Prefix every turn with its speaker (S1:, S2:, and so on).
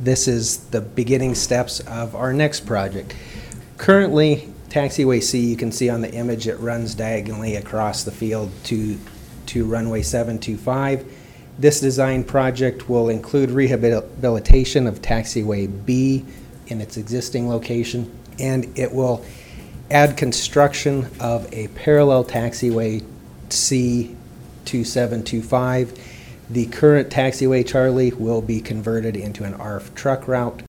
S1: this is the beginning steps of our next project. Currently, Taxiway C, you can see on the image, it runs diagonally across the field to runway 725. This design project will include rehabilitation of Taxiway B in its existing location, and it will add construction of a parallel Taxiway C to 725. The current Taxiway Charlie will be converted into an ARF truck route.